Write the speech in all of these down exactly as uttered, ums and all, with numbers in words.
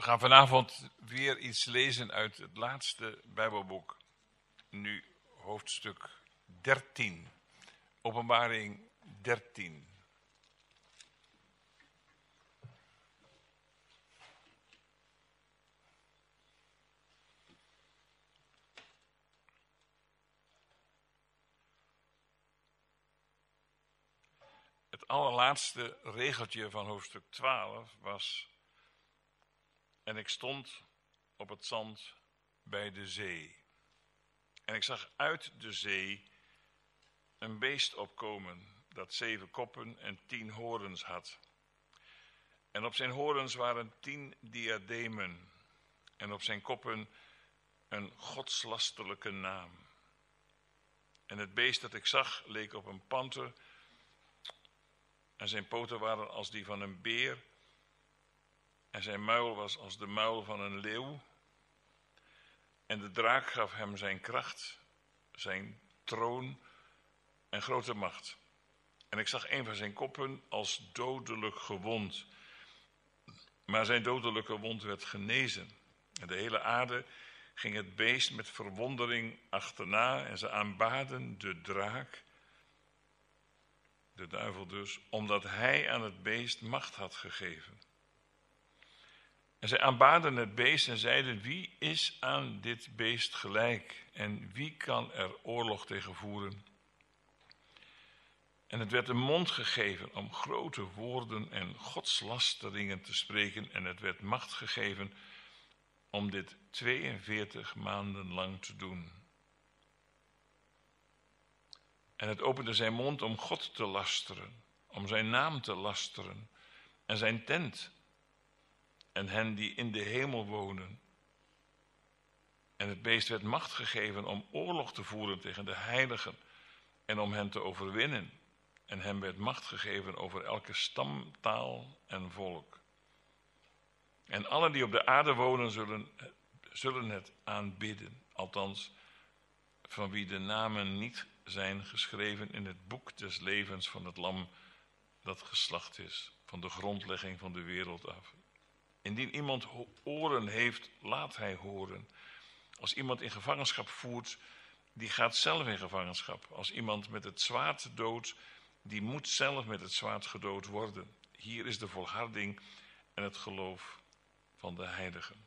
gaan vanavond weer iets lezen uit het laatste Bijbelboek. Nu hoofdstuk dertien. Openbaring dertien. Het allerlaatste regeltje van hoofdstuk twaalf was: en ik stond op het zand bij de zee. En ik zag uit de zee een beest opkomen, dat zeven koppen en tien horens had. En op zijn horens waren tien diademen, en op zijn koppen een godslasterlijke naam. En het beest dat ik zag leek op een panter, en zijn poten waren als die van een beer, en zijn muil was als de muil van een leeuw. En de draak gaf hem zijn kracht, zijn troon en grote macht. En ik zag een van zijn koppen als dodelijk gewond. Maar zijn dodelijke wond werd genezen. En de hele aarde ging het beest met verwondering achterna. En ze aanbaden de draak, de duivel dus, omdat hij aan het beest macht had gegeven. En zij aanbaden het beest en zeiden: wie is aan dit beest gelijk? En wie kan er oorlog tegen voeren? En het werd een mond gegeven om grote woorden en godslasteringen te spreken. En het werd macht gegeven om dit tweeënveertig maanden lang te doen. En het opende zijn mond om God te lasteren, om zijn naam te lasteren en zijn tent en hen die in de hemel wonen. En het beest werd macht gegeven om oorlog te voeren tegen de heiligen en om hen te overwinnen. En hem werd macht gegeven over elke stam, taal en volk. En allen die op de aarde wonen zullen, zullen het aanbidden, althans van wie de namen niet zijn geschreven in het boek des levens van het lam dat geslacht is, van de grondlegging van de wereld af. Indien iemand oren heeft, laat hij horen. Als iemand in gevangenschap voert, die gaat zelf in gevangenschap. Als iemand met het zwaard doodt, die moet zelf met het zwaard gedood worden. Hier is de volharding en het geloof van de heiligen.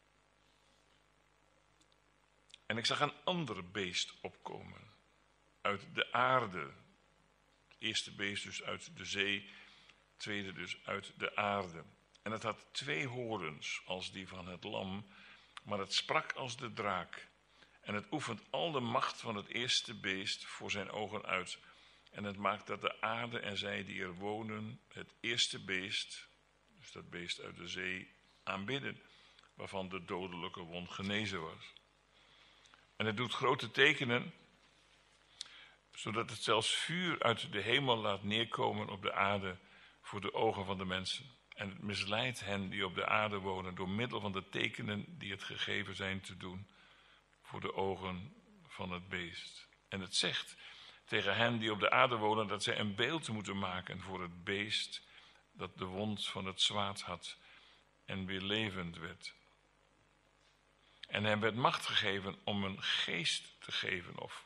En ik zag een ander beest opkomen uit de aarde. Het eerste beest dus uit de zee, het tweede dus uit de aarde. En het had twee horens als die van het lam, maar het sprak als de draak. En het oefent al de macht van het eerste beest voor zijn ogen uit. En het maakt dat de aarde en zij die er wonen het eerste beest, dus dat beest uit de zee, aanbidden, waarvan de dodelijke wond genezen was. En het doet grote tekenen, zodat het zelfs vuur uit de hemel laat neerkomen op de aarde voor de ogen van de mensen. En het misleidt hen die op de aarde wonen door middel van de tekenen die het gegeven zijn te doen voor de ogen van het beest. En het zegt tegen hen die op de aarde wonen dat zij een beeld moeten maken voor het beest dat de wond van het zwaard had en weer levend werd. En hem werd macht gegeven om een geest te geven of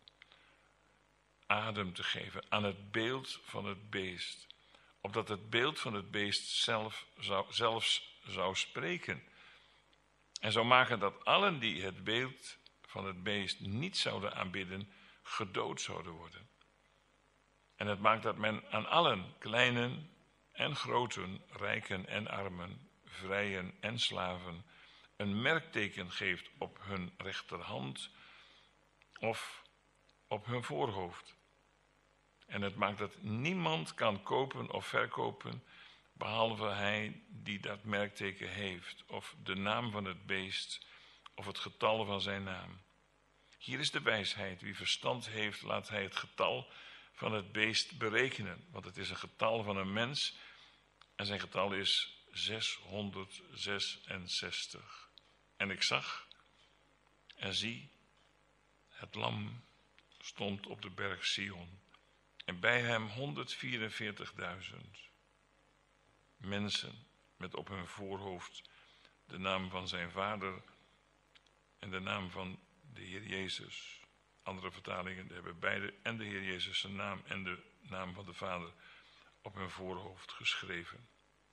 adem te geven aan het beeld van het beest, opdat het beeld van het beest zelf zou, zelfs zou spreken en zou maken dat allen die het beeld van het beest niet zouden aanbidden, gedood zouden worden. En het maakt dat men aan allen, kleinen en groten, rijken en armen, vrijen en slaven, een merkteken geeft op hun rechterhand of op hun voorhoofd. En het maakt dat niemand kan kopen of verkopen, behalve hij die dat merkteken heeft, of de naam van het beest, of het getal van zijn naam. Hier is de wijsheid. Wie verstand heeft, laat hij het getal van het beest berekenen. Want het is een getal van een mens en zijn getal is zeshonderdzesenzestig. En ik zag en zie, het lam stond op de berg Sion. En bij hem honderdvierenveertigduizend mensen met op hun voorhoofd de naam van zijn vader en de naam van de Heer Jezus. Andere vertalingen hebben beide en de Heer Jezus zijn naam en de naam van de vader op hun voorhoofd geschreven.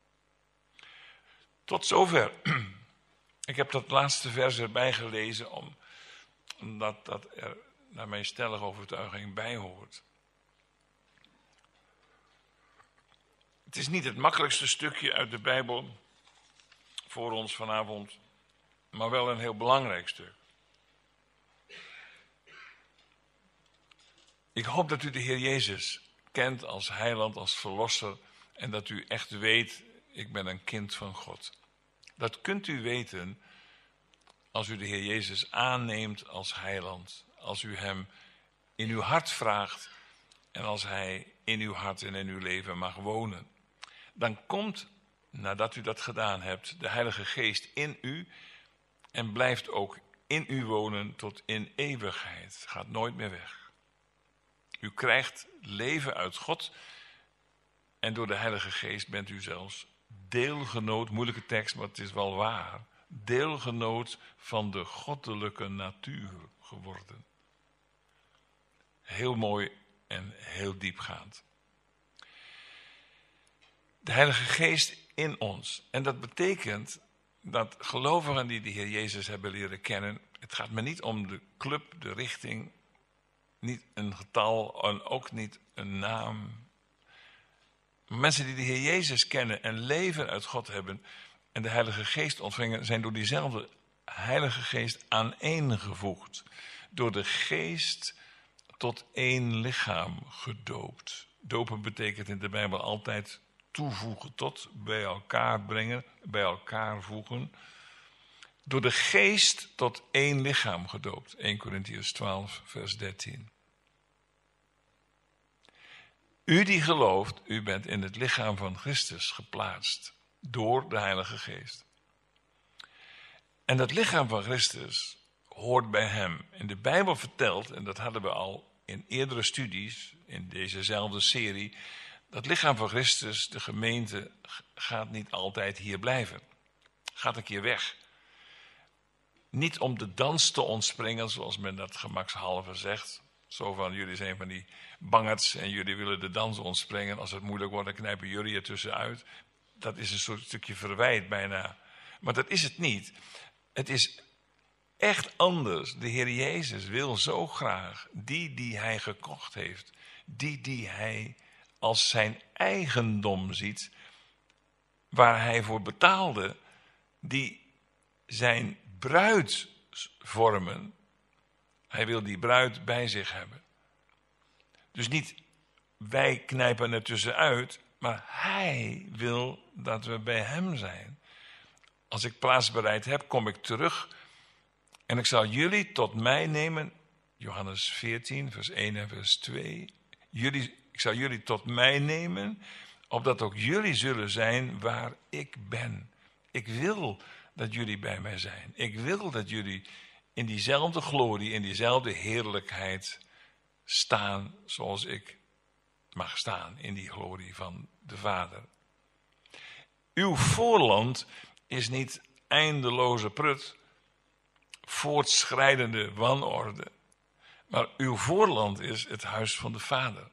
Tot zover. Ik heb dat laatste vers erbij gelezen om, omdat dat er naar mijn stellige overtuiging bij hoort. Het is niet het makkelijkste stukje uit de Bijbel voor ons vanavond, maar wel een heel belangrijk stuk. Ik hoop dat u de Heer Jezus kent als heiland, als verlosser en dat u echt weet, ik ben een kind van God. Dat kunt u weten als u de Heer Jezus aanneemt als heiland, als u hem in uw hart vraagt en als hij in uw hart en in uw leven mag wonen. Dan komt, nadat u dat gedaan hebt, de Heilige Geest in u en blijft ook in u wonen tot in eeuwigheid. Gaat nooit meer weg. U krijgt leven uit God en door de Heilige Geest bent u zelfs deelgenoot, moeilijke tekst, maar het is wel waar, deelgenoot van de goddelijke natuur geworden. Heel mooi en heel diepgaand. De Heilige Geest in ons. En dat betekent dat gelovigen die de Heer Jezus hebben leren kennen, het gaat me niet om de club, de richting, niet een getal en ook niet een naam. Mensen die de Heer Jezus kennen en leven uit God hebben en de Heilige Geest ontvangen, zijn door diezelfde Heilige Geest aaneengevoegd. Door de Geest tot één lichaam gedoopt. Dopen betekent in de Bijbel altijd toevoegen tot, bij elkaar brengen, bij elkaar voegen. Door de Geest tot één lichaam gedoopt. Eerste Korintiërs twaalf, vers dertien. U die gelooft, u bent in het lichaam van Christus geplaatst. Door de Heilige Geest. En dat lichaam van Christus hoort bij hem. En de Bijbel vertelt, en dat hadden we al in eerdere studies, in dezezelfde serie, dat lichaam van Christus, de gemeente, gaat niet altijd hier blijven. Gaat een keer weg. Niet om de dans te ontspringen, zoals men dat gemakshalve zegt. Zo van, jullie zijn van die bangerts en jullie willen de dans ontspringen. Als het moeilijk wordt, dan knijpen jullie er tussenuit. Dat is een soort stukje verwijt bijna. Maar dat is het niet. Het is echt anders. De Heer Jezus wil zo graag die die hij gekocht heeft, die die hij als zijn eigendom ziet, waar hij voor betaalde, die zijn bruid vormen. Hij wil die bruid bij zich hebben. Dus niet wij knijpen er tussenuit, maar hij wil dat we bij hem zijn. Als ik plaats bereid heb, kom ik terug en ik zal jullie tot mij nemen. Johannes veertien, vers één en vers twee. Jullie, ik zal jullie tot mij nemen, opdat ook jullie zullen zijn waar ik ben. Ik wil dat jullie bij mij zijn. Ik wil dat jullie in diezelfde glorie, in diezelfde heerlijkheid staan zoals ik mag staan in die glorie van de Vader. Uw voorland is niet eindeloze prut, voortschrijdende wanorde, maar uw voorland is het huis van de Vader.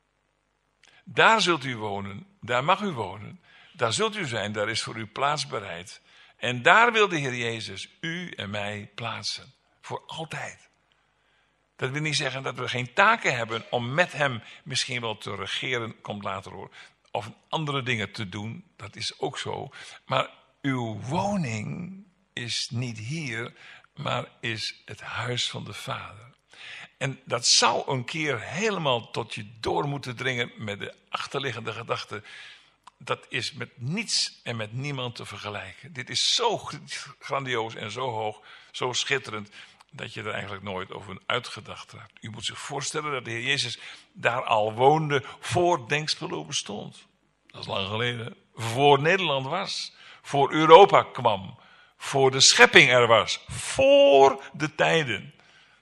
Daar zult u wonen, daar mag u wonen, daar zult u zijn, daar is voor u plaats bereid. En daar wil de Heer Jezus u en mij plaatsen, voor altijd. Dat wil niet zeggen dat we geen taken hebben om met hem misschien wel te regeren, komt later hoor, of andere dingen te doen, dat is ook zo. Maar uw woning is niet hier, maar is het huis van de Vader. En dat zou een keer helemaal tot je door moeten dringen met de achterliggende gedachte, dat is met niets en met niemand te vergelijken. Dit is zo grandioos en zo hoog, zo schitterend, dat je er eigenlijk nooit over uitgedacht hebt. U moet zich voorstellen dat de Heer Jezus daar al woonde voor Denkspelo bestond. Dat is lang geleden. Voor Nederland was. Voor Europa kwam. Voor de schepping er was. Voor de tijden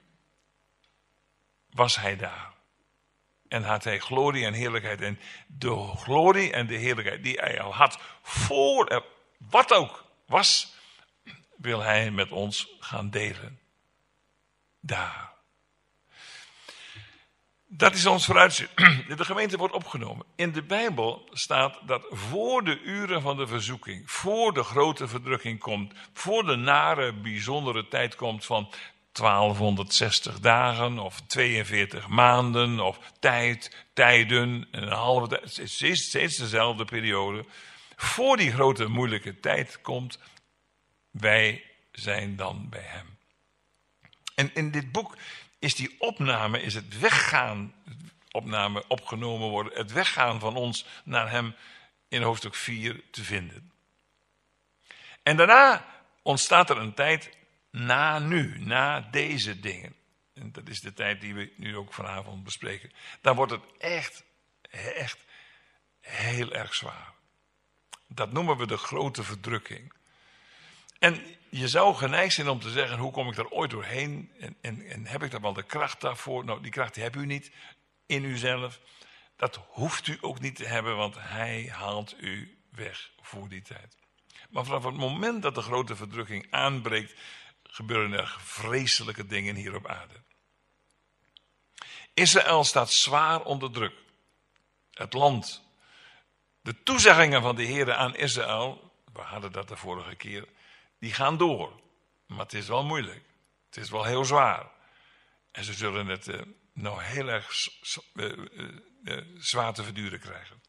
was hij daar. En had hij glorie en heerlijkheid. En de glorie en de heerlijkheid die hij al had voor er wat ook was, wil hij met ons gaan delen. Daar. Dat is ons vooruitzicht. De gemeente wordt opgenomen. In de Bijbel staat dat voor de uren van de verzoeking, voor de grote verdrukking komt, voor de nare, bijzondere tijd komt van twaalfhonderdzestig dagen of tweeënveertig maanden of tijd, tijden, een halve tijd, het is steeds dezelfde periode. Voor die grote moeilijke tijd komt, wij zijn dan bij hem. En in dit boek is die opname, is het weggaan, opname opgenomen worden, het weggaan van ons naar hem in hoofdstuk vier te vinden. En daarna ontstaat er een tijd na nu, na deze dingen. En dat is de tijd die we nu ook vanavond bespreken. Dan wordt het echt, echt heel erg zwaar. Dat noemen we de grote verdrukking. En je zou geneigd zijn om te zeggen, hoe kom ik daar ooit doorheen? En, en, en heb ik daar wel de kracht daarvoor? Nou, die kracht die hebt u niet in uzelf. Dat hoeft u ook niet te hebben, want hij haalt u weg voor die tijd. Maar vanaf het moment dat de grote verdrukking aanbreekt, gebeuren er vreselijke dingen hier op aarde. Israël staat zwaar onder druk. Het land. De toezeggingen van de Heer aan Israël, we hadden dat de vorige keer, die gaan door. Maar het is wel moeilijk. Het is wel heel zwaar. En ze zullen het uh, nou heel erg z- uh, uh, uh, zwaar te verduren krijgen.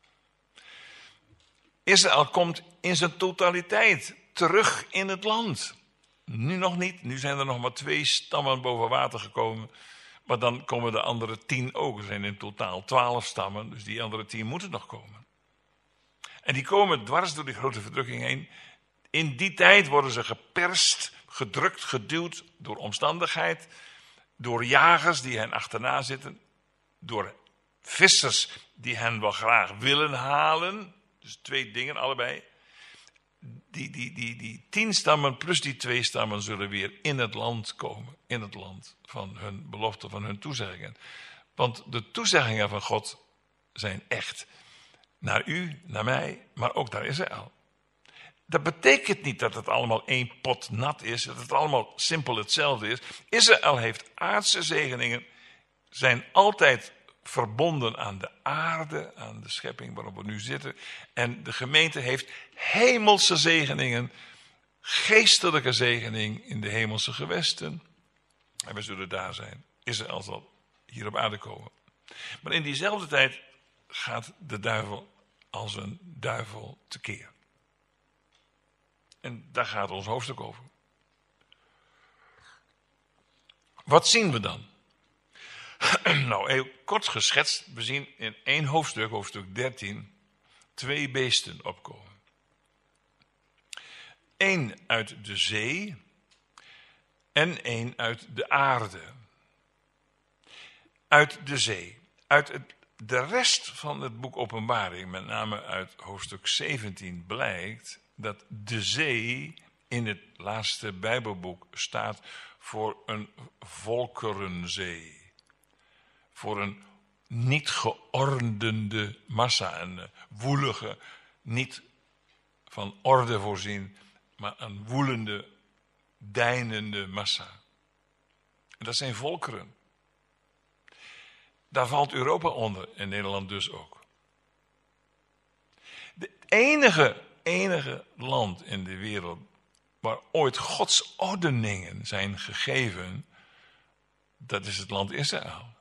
Israël komt in zijn totaliteit terug in het land. Nu nog niet. Nu zijn er nog maar twee stammen boven water gekomen. Maar dan komen de andere tien ook. Er zijn in totaal twaalf stammen. Dus die andere tien moeten nog komen. En die komen dwars door die grote verdrukking heen. In die tijd worden ze geperst, gedrukt, geduwd door omstandigheid. Door jagers die hen achterna zitten. Door vissers die hen wel graag willen halen. Dus twee dingen allebei. Die, die, die, die tien stammen plus die twee stammen zullen weer in het land komen. In het land van hun belofte, van hun toezeggingen. Want de toezeggingen van God zijn echt. Naar u, naar mij, maar ook naar Israël. Dat betekent niet dat het allemaal één pot nat is. Dat het allemaal simpel hetzelfde is. Israël heeft aardse zegeningen. Zijn altijd verbonden aan de aarde, aan de schepping waarop we nu zitten. En de gemeente heeft hemelse zegeningen, geestelijke zegening in de hemelse gewesten. En we zullen daar zijn. Israël zal hier op aarde komen. Maar in diezelfde tijd gaat de duivel als een duivel tekeer. En daar gaat ons hoofdstuk over. Wat zien we dan? Nou, heel kort geschetst, we zien in één hoofdstuk, hoofdstuk dertien, twee beesten opkomen. Eén uit de zee en één uit de aarde. Uit de zee. Uit het, de rest van het boek Openbaring, met name uit hoofdstuk zeventien, blijkt dat de zee in het laatste Bijbelboek staat voor een volkerenzee. Voor een niet geordende massa, een woelige, niet van orde voorzien, maar een woelende, deinende massa. En dat zijn volkeren. Daar valt Europa onder en Nederland dus ook. De enige, enige land in de wereld waar ooit Gods ordeningen zijn gegeven, dat is het land Israël.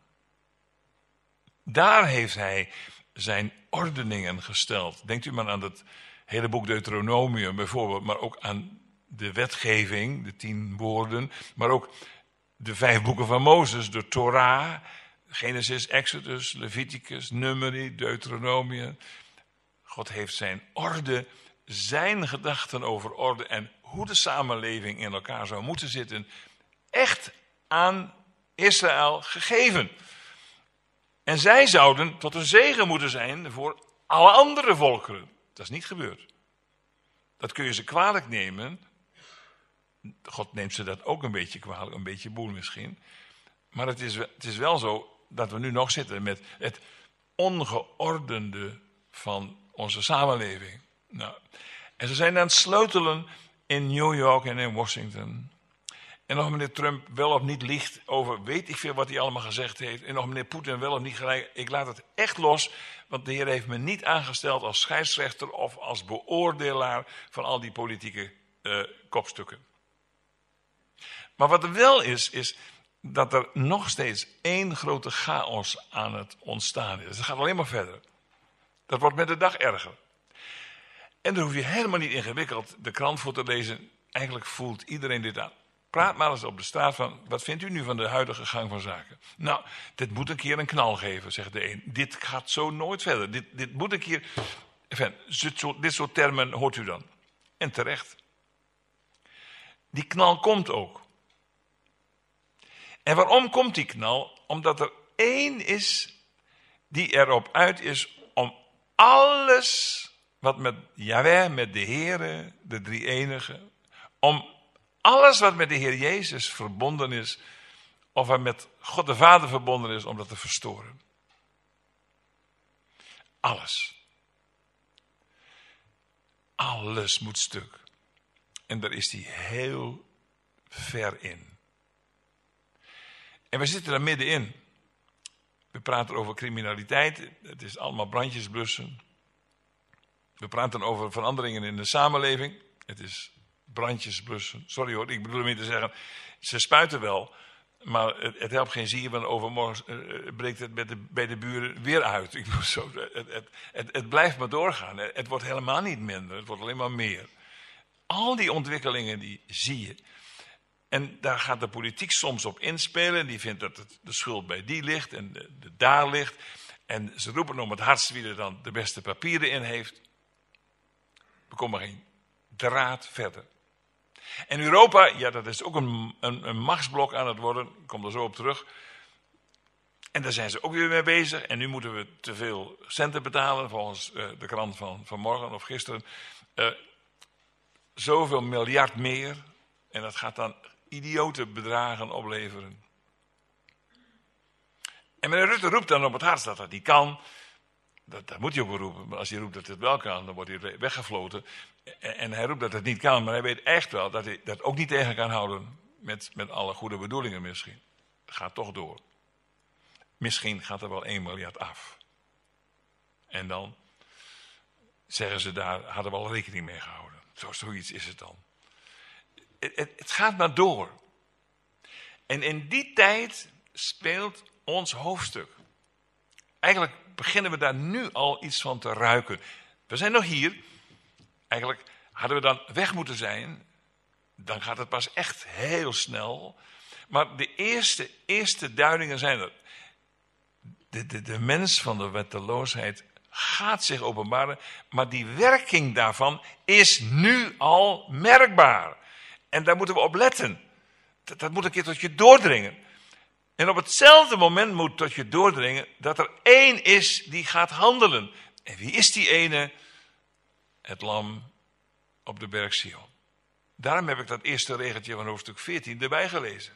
Daar heeft hij zijn ordeningen gesteld. Denkt u maar aan het hele boek Deuteronomium bijvoorbeeld, maar ook aan de wetgeving, de tien woorden, maar ook de vijf boeken van Mozes, de Torah, Genesis, Exodus, Leviticus, Numeri, Deuteronomium. God heeft zijn orde, zijn gedachten over orde en hoe de samenleving in elkaar zou moeten zitten, echt aan Israël gegeven. En zij zouden tot een zegen moeten zijn voor alle andere volkeren. Dat is niet gebeurd. Dat kun je ze kwalijk nemen. God neemt ze dat ook een beetje kwalijk, een beetje boel misschien. Maar het is, het is wel zo dat we nu nog zitten met het ongeordende van onze samenleving. Nou, en ze zijn aan het sleutelen in New York en in Washington. En nog meneer Trump wel of niet liegt over weet ik veel wat hij allemaal gezegd heeft. En nog meneer Poetin wel of niet gelijk. Ik laat het echt los, want de Heer heeft me niet aangesteld als scheidsrechter of als beoordelaar van al die politieke uh, kopstukken. Maar wat er wel is, is dat er nog steeds één grote chaos aan het ontstaan is. Het gaat alleen maar verder. Dat wordt met de dag erger. En daar hoef je helemaal niet ingewikkeld de krant voor te lezen. Eigenlijk voelt iedereen dit aan. Praat maar eens op de straat van, wat vindt u nu van de huidige gang van zaken? Nou, dit moet een keer een knal geven, zegt de een. Dit gaat zo nooit verder. Dit, dit moet een keer... Enfin, dit, soort, dit soort termen hoort u dan. En terecht. Die knal komt ook. En waarom komt die knal? Omdat er één is die erop uit is om alles wat met Jahweh, met de Heere, de drie-enige, om alles wat met de Heer Jezus verbonden is, of wat met God de Vader verbonden is, om dat te verstoren. Alles. Alles moet stuk. En daar is hij heel ver in. En we zitten er middenin. We praten over criminaliteit. Het is allemaal brandjes blussen. We praten over veranderingen in de samenleving. Het is brandjes blussen. Sorry hoor, ik bedoel ermee te zeggen, ze spuiten wel, maar het, het helpt geen zier, want overmorgen uh, breekt het bij de, bij de buren weer uit. Ik bedoel, zo, het, het, het, het blijft maar doorgaan. Het, het wordt helemaal niet minder, het wordt alleen maar meer. Al die ontwikkelingen die zie je. En daar gaat de politiek soms op inspelen. Die vindt dat het, de schuld bij die ligt en de, de daar ligt. En ze roepen om het hardst wie er dan de beste papieren in heeft. We komen geen draad verder. En Europa, ja, dat is ook een, een, een machtsblok aan het worden. Ik kom er zo op terug. En daar zijn ze ook weer mee bezig. En nu moeten we te veel centen betalen, volgens uh, de krant van vanmorgen of gisteren. Uh, zoveel miljard meer. En dat gaat dan idiote bedragen opleveren. En meneer Rutte roept dan op het hardst dat dat niet kan. Dat, dat moet hij ook wel roepen. Maar als hij roept dat het wel kan, dan wordt hij weggefloten. En, en hij roept dat het niet kan, maar hij weet echt wel dat hij dat ook niet tegen kan houden. Met, met alle goede bedoelingen misschien. Het gaat toch door. Misschien gaat er wel één miljard af. En dan zeggen ze daar, hadden we al rekening mee gehouden. Zo, zoiets is het dan. Het, het, het gaat maar door. En in die tijd speelt ons hoofdstuk. Eigenlijk beginnen we daar nu al iets van te ruiken. We zijn nog hier. Eigenlijk hadden we dan weg moeten zijn. Dan gaat het pas echt heel snel. Maar de eerste, eerste duidingen zijn er. De, de, de mens van de wetteloosheid gaat zich openbaren. Maar die werking daarvan is nu al merkbaar. En daar moeten we op letten. Dat, dat moet een keer tot je doordringen. En op hetzelfde moment moet tot je doordringen dat er één is die gaat handelen. En wie is die ene? Het lam op de berg Sion. Daarom heb ik dat eerste regeltje van hoofdstuk veertien erbij gelezen.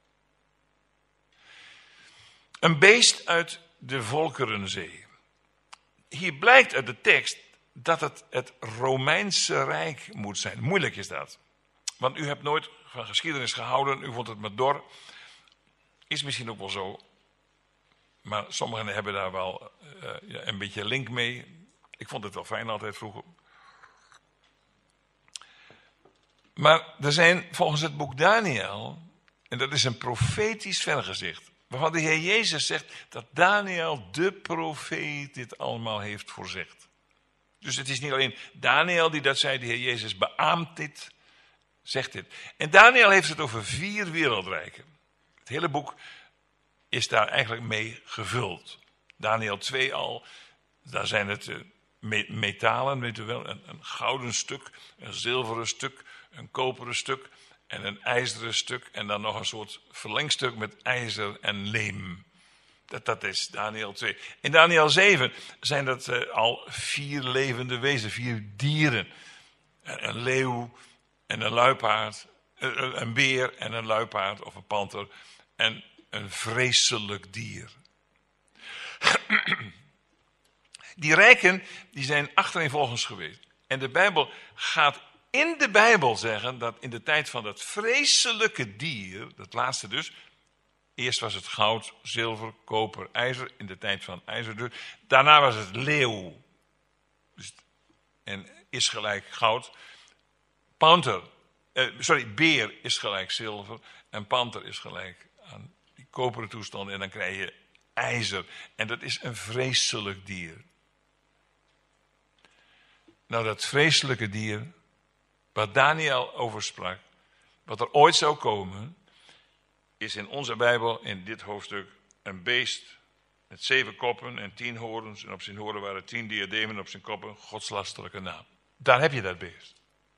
Een beest uit de Volkerenzee. Hier blijkt uit de tekst dat het het Romeinse Rijk moet zijn. Moeilijk is dat. Want u hebt nooit van geschiedenis gehouden, u vond het maar dor. Is misschien ook wel zo. Maar sommigen hebben daar wel uh, ja, een beetje link mee. Ik vond het wel fijn altijd vroeger. Maar er zijn volgens het boek Daniel, en dat is een profetisch vergezicht, waarvan de Heer Jezus zegt dat Daniel de profeet dit allemaal heeft voorzegd. Dus het is niet alleen Daniel die dat zei, de Heer Jezus beaamt dit, zegt dit. En Daniel heeft het over vier wereldrijken. Het hele boek is daar eigenlijk mee gevuld. Daniel twee al, daar zijn het uh, metalen, weet u wel, een, een gouden stuk, een zilveren stuk, een koperen stuk en een ijzeren stuk en dan nog een soort verlengstuk met ijzer en leem. Dat, dat is Daniel twee. In Daniel zeven zijn dat uh, al vier levende wezens, vier dieren. Een, een leeuw en een luipaard, een, een beer en een luipaard of een panter en een vreselijk dier. Die rijken die zijn achtereenvolgens geweest. En de Bijbel gaat in de Bijbel zeggen dat in de tijd van dat vreselijke dier, dat laatste dus, eerst was het goud, zilver, koper, ijzer, in de tijd van ijzer dus. Daarna was het leeuw. Dus, en is gelijk goud. Panter, eh, sorry, beer is gelijk zilver. En panter is gelijk aan die koperen toestand. En dan krijg je ijzer. En dat is een vreselijk dier. Nou, dat vreselijke dier, waar Daniel over sprak, wat er ooit zou komen, is in onze Bijbel, in dit hoofdstuk, een beest met zeven koppen en tien horens. En op zijn horen waren tien diademen, op zijn koppen godslastelijke naam. Daar heb je dat beest.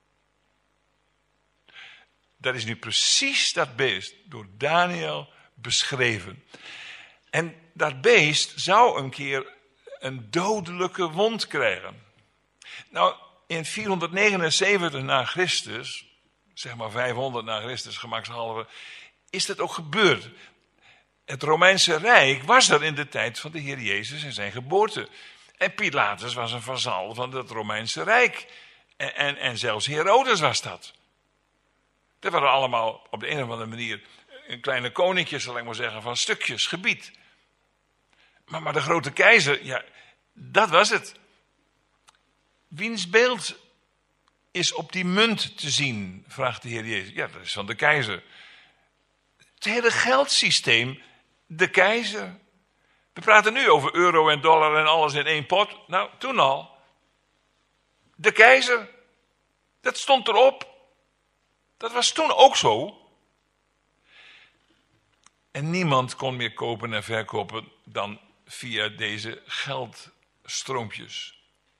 Dat is nu precies dat beest door Daniel beschreven. En dat beest zou een keer een dodelijke wond krijgen. Nou, in vierhonderdnegenenzeventig na Christus, zeg maar vijfhonderd na Christus gemakshalve, is dat ook gebeurd. Het Romeinse Rijk was er in de tijd van de Heer Jezus en zijn geboorte. En Pilatus was een vazal van het Romeinse Rijk. En, en, en zelfs Herodes was dat. Dat waren allemaal op de een of andere manier een kleine koninkjes, zal ik maar zeggen, van stukjes gebied. Maar, maar de grote keizer, ja, dat was het. Wiens beeld is op die munt te zien, vraagt de Heer Jezus. Ja, dat is van de keizer. Het hele geldsysteem, de keizer. We praten nu over euro en dollar en alles in één pot. Nou, toen al. De keizer. Dat stond erop. Dat was toen ook zo. En niemand kon meer kopen en verkopen dan via deze geldstroompjes.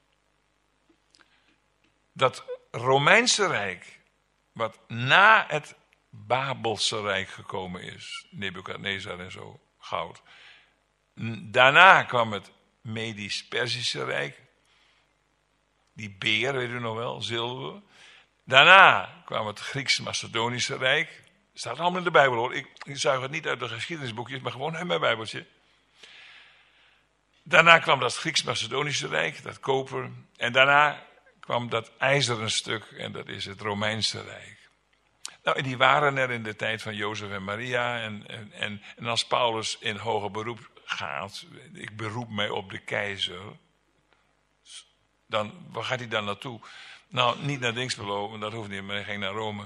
Dat Romeinse Rijk, wat na het Babelse Rijk gekomen is, Nebukadnezar en zo, goud. Daarna kwam het Medisch-Persische Rijk, die beer, weet u nog wel, zilver. Daarna kwam het Grieks-Macedonische Rijk. Staat allemaal in de Bijbel hoor, ik, ik zuig het niet uit de geschiedenisboekjes, maar gewoon uit mijn Bijbeltje. Daarna kwam dat Grieks-Macedonische Rijk, dat koper. En daarna kwam dat ijzeren stuk en dat is het Romeinse Rijk. Nou, en die waren er in de tijd van Jozef en Maria. En, en, en, en als Paulus in hoger beroep gaat, ik beroep mij op de keizer. Dan, waar gaat hij dan naartoe? Nou, niet naar Dingsbelo, want dat hoeft niet, maar hij ging naar Rome.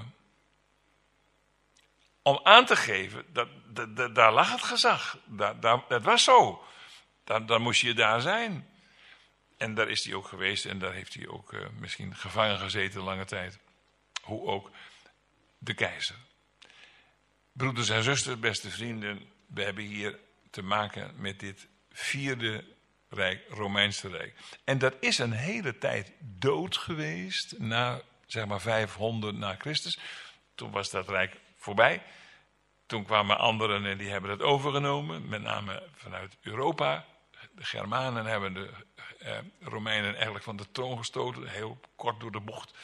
Om aan te geven, dat, dat, dat, daar lag het gezag. Dat, dat, dat was zo. Dan, dan moest je daar zijn. En daar is hij ook geweest en daar heeft hij ook uh, misschien gevangen gezeten lange tijd. Hoe ook. De keizer. Broeders en zusters, beste vrienden, we hebben hier te maken met dit vierde Rijk, Romeinse Rijk. En dat is een hele tijd dood geweest, na zeg maar vijfhonderd na Christus. Toen was dat Rijk voorbij. Toen kwamen anderen en die hebben dat overgenomen, met name vanuit Europa. De Germanen hebben de eh, Romeinen eigenlijk van de troon gestoten, heel kort door de bocht.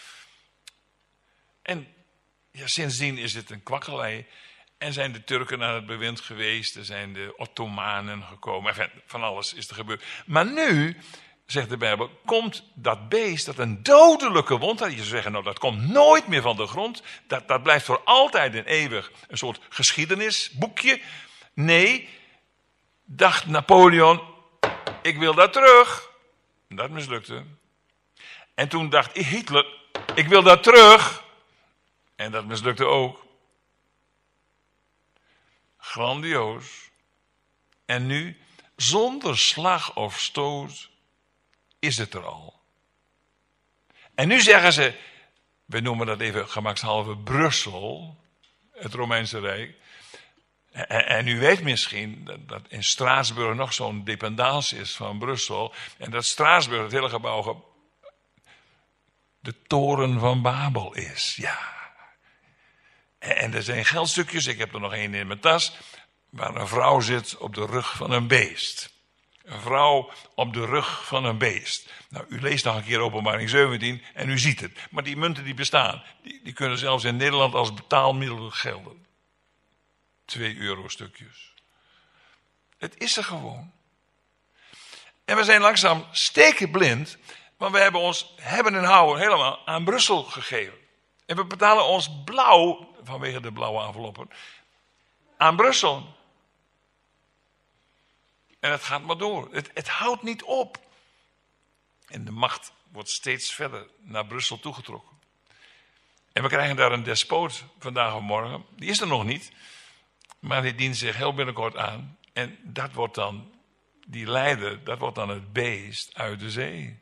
En ja, sindsdien is het een kwakkelei. En zijn de Turken aan het bewind geweest. Er zijn de Ottomanen gekomen. Enfin, van alles is er gebeurd. Maar nu, zegt de Bijbel, komt dat beest dat een dodelijke wond had. Je zou zeggen, nou dat komt nooit meer van de grond. Dat, dat blijft voor altijd en eeuwig een soort geschiedenisboekje. Nee, dacht Napoleon, ik wil dat terug. Dat mislukte. En toen dacht Hitler, ik wil dat terug. En dat mislukte ook. Grandioos. En nu, zonder slag of stoot, is het er al. En nu zeggen ze, we noemen dat even gemakshalve Brussel, het Romeinse Rijk. En, en u weet misschien dat, dat in Straatsburg nog zo'n dependance is van Brussel. En dat Straatsburg, het hele gebouw, de toren van Babel is. Ja. En er zijn geldstukjes, ik heb er nog één in mijn tas, waar een vrouw zit op de rug van een beest. Een vrouw op de rug van een beest. Nou, u leest nog een keer Openbaring zeventien en u ziet het. Maar die munten die bestaan, die, die kunnen zelfs in Nederland als betaalmiddel gelden. Twee euro stukjes. Het is er gewoon. En we zijn langzaam stekenblind Want we hebben ons hebben en houden helemaal aan Brussel gegeven. En we betalen ons blauw, vanwege de blauwe enveloppen, aan Brussel. En het gaat maar door. Het, het houdt niet op. En de macht wordt steeds verder naar Brussel toegetrokken. En we krijgen daar een despoot vandaag of morgen. Die is er nog niet. Maar die dient zich heel binnenkort aan. En dat wordt dan, die leider, dat wordt dan het beest uit de zee.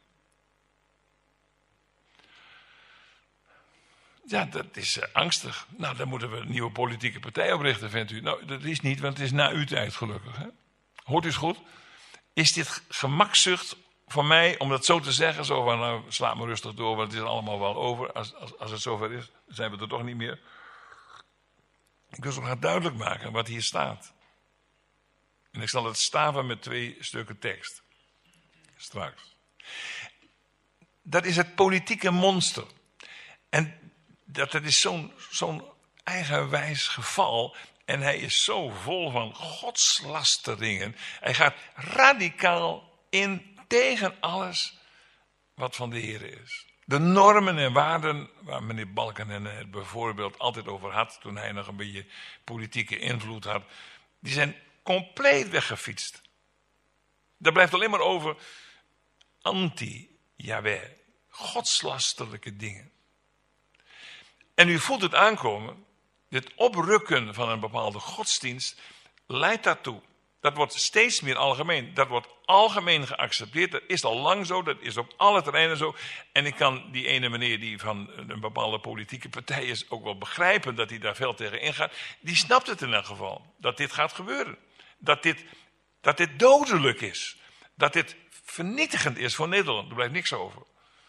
Ja, dat is uh, angstig. Nou, dan moeten we een nieuwe politieke partij oprichten, vindt u. Nou, dat is niet, want het is na uw tijd gelukkig. Hè? Hoort u eens goed? Is dit gemakzucht van mij om dat zo te zeggen? Zo van, nou, slaap me rustig door, want het is allemaal wel over. Als, als, als het zover is, zijn we er toch niet meer. Ik wil zo graag duidelijk maken wat hier staat. En ik zal het staven met twee stukken tekst. Straks. Dat is het politieke monster. En dat, dat is zo'n, zo'n eigenwijs geval. En hij is zo vol van godslasteringen. Hij gaat radicaal in tegen alles wat van de Heer is. De normen en waarden waar meneer Balkenende het bijvoorbeeld altijd over had, toen hij nog een beetje politieke invloed had, die zijn compleet weggefietst. Daar blijft alleen maar over anti-Yahweh, godslasterlijke dingen. En u voelt het aankomen, dit oprukken van een bepaalde godsdienst leidt daartoe. Dat wordt steeds meer algemeen. Dat wordt algemeen geaccepteerd. Dat is al lang zo. Dat is op alle terreinen zo. En ik kan die ene meneer die van een bepaalde politieke partij is ook wel begrijpen dat hij daar veel tegen ingaat. Die snapt het in elk geval. Dat dit gaat gebeuren. Dat dit, dat dit dodelijk is. Dat dit vernietigend is voor Nederland. Er blijft niks over.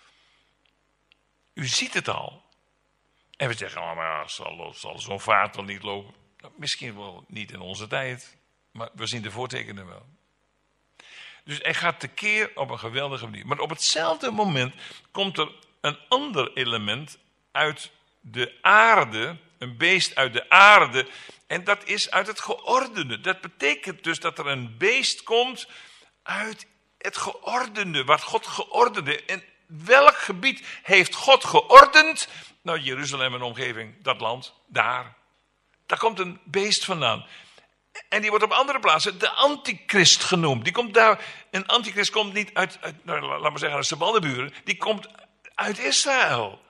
U ziet het al. En we zeggen, oh, maar zal, zal zo'n vaart wel niet lopen? Nou, misschien wel niet in onze tijd. Maar we zien de voortekenen wel. Dus hij gaat tekeer op een geweldige manier. Maar op hetzelfde moment komt er een ander element uit de aarde. Een beest uit de aarde. En dat is uit het geordende. Dat betekent dus dat er een beest komt uit het geordende. Wat God geordende. En welk gebied heeft God geordend? Nou, Jeruzalem en omgeving, dat land, daar. Daar komt een beest vandaan. En die wordt op andere plaatsen de antichrist genoemd. Die komt daar, een antichrist komt niet uit, uit nou, laten we zeggen, uit de Sabbaldenburen. Die komt uit Israël.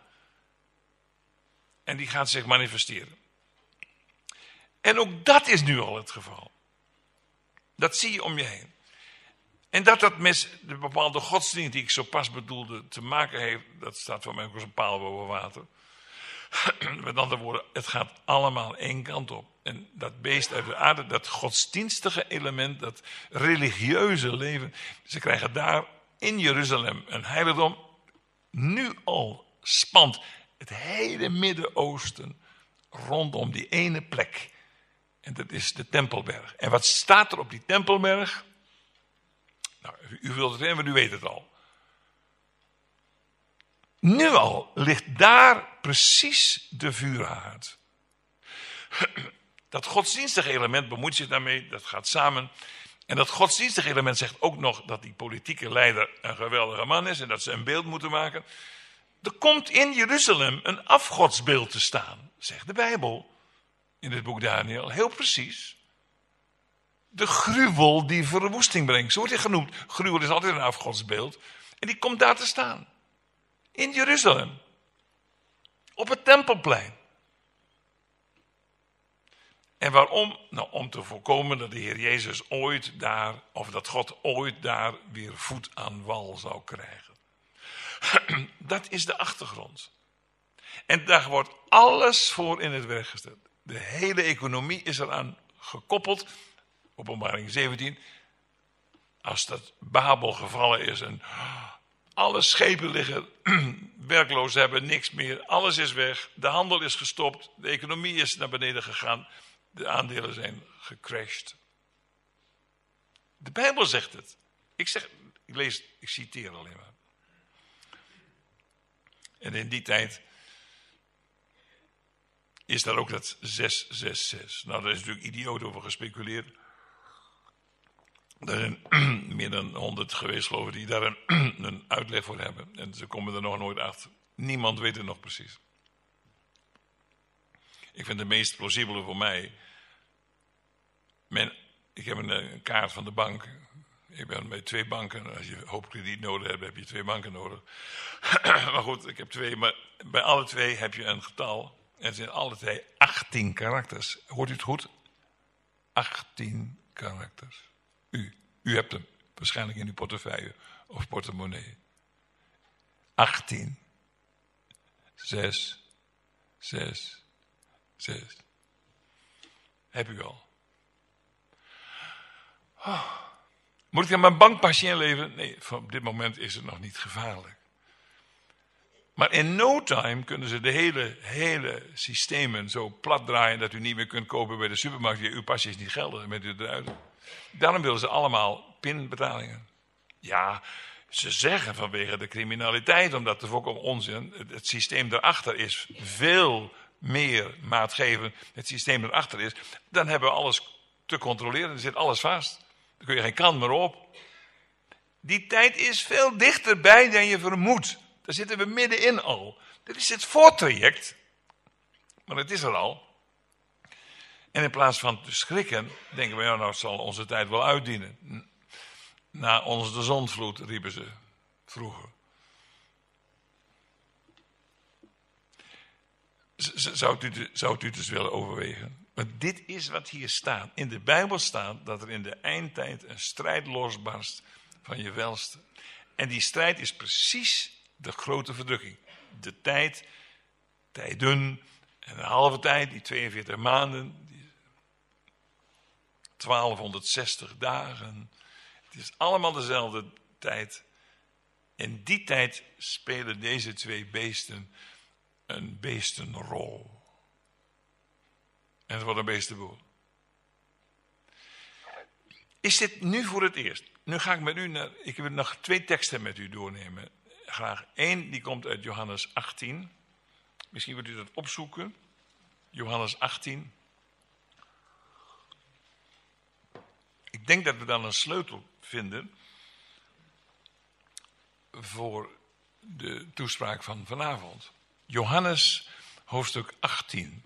En die gaat zich manifesteren. En ook dat is nu al het geval. Dat zie je om je heen. En dat dat met de bepaalde godsdienst die ik zo pas bedoelde te maken heeft, dat staat voor mij ook als een paal boven water. Met andere woorden, het gaat allemaal één kant op. En dat beest uit de aarde, dat godsdienstige element, dat religieuze leven, ze krijgen daar in Jeruzalem een heiligdom. Nu al spant het hele Midden-Oosten rondom die ene plek. En dat is de Tempelberg. En wat staat er op die Tempelberg? Nou, u wilt het weten, maar u weet het al. Nu al ligt daar precies de vuurhaard. Dat godsdienstige element bemoeit zich daarmee, dat gaat samen. En dat godsdienstige element zegt ook nog dat die politieke leider een geweldige man is en dat ze een beeld moeten maken. Er komt in Jeruzalem een afgodsbeeld te staan, zegt de Bijbel in het boek Daniel, heel precies. De gruwel die verwoesting brengt, zo wordt hij genoemd. Gruwel is altijd een afgodsbeeld. En die komt daar te staan. In Jeruzalem. Op het Tempelplein. En waarom? Nou, om te voorkomen dat de Heer Jezus ooit daar, of dat God ooit daar weer voet aan wal zou krijgen. Dat is de achtergrond. En daar wordt alles voor in het werk gesteld. De hele economie is eraan gekoppeld. Openbaring zeventien. Als dat Babel gevallen is en alle schepen liggen werkloos, hebben niks meer. Alles is weg. De handel is gestopt. De economie is naar beneden gegaan. De aandelen zijn gecrashed. De Bijbel zegt het. Ik zeg, ik lees, ik citeer alleen maar. En in die tijd is daar ook dat zes zes zes. Nou, daar is natuurlijk idioot over gespeculeerd. Er zijn meer dan honderd geweest, geloof ik, die daar een, een uitleg voor hebben. En ze komen er nog nooit achter. Niemand weet het nog precies. Ik vind het meest plausibele voor mij. Mijn, ik heb een, een kaart van de bank. Ik ben bij twee banken. Als je hoopkrediet nodig hebt, heb je twee banken nodig. Maar goed, ik heb twee. Maar bij alle twee heb je een getal. En het zijn alle twee achttien karakters. Hoort u het goed? achttien karakters. U. U hebt hem waarschijnlijk in uw portefeuille of portemonnee. achttien. zes. zes. zes. Heb u al. Oh. Moet ik aan mijn bankpasje inleveren? Nee, op dit moment is het nog niet gevaarlijk. Maar in no time kunnen ze de hele, hele systemen zo plat draaien dat u niet meer kunt kopen bij de supermarkt. Uw pasje is niet geldig, dan bent u eruit. Daarom willen ze allemaal pinbetalingen. Ja, ze zeggen vanwege de criminaliteit, omdat er ook onzin. Het systeem daarachter is veel meer maatgevend. Het systeem daarachter is, dan hebben we alles te controleren. Er zit alles vast. Dan kun je geen kant meer op. Die tijd is veel dichterbij dan je vermoedt. Daar zitten we middenin al. Dit is het voortraject. Maar het is er al. En in plaats van te schrikken, denken we, ja, nou zal onze tijd wel uitdienen. Na ons de zondvloed, riepen ze vroeger. Zou u, zou u dus willen overwegen? Maar dit is wat hier staat. In de Bijbel staat dat er in de eindtijd een strijd losbarst van je welste. En die strijd is precies de grote verdrukking. De tijd, tijden en een halve tijd, die tweeënveertig maanden, die twaalfhonderdzestig dagen. Het is allemaal dezelfde tijd. In die tijd spelen deze twee beesten een beestenrol. En het wordt een beestenboel. Is dit nu voor het eerst? Nu ga ik met u naar, ik wil nog twee teksten met u doornemen. Graag. Eén, die komt uit Johannes achttien. Misschien wilt u dat opzoeken. Johannes achttien. Ik denk dat we dan een sleutel vinden voor de toespraak van vanavond. Johannes hoofdstuk achttien.